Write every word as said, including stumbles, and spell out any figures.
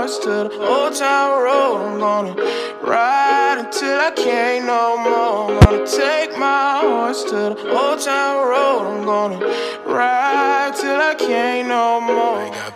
horse to the old town road. I'm gonna ride until I can't no more. I'm gonna take my horse to the old town road. I'm gonna ride till I can't no more.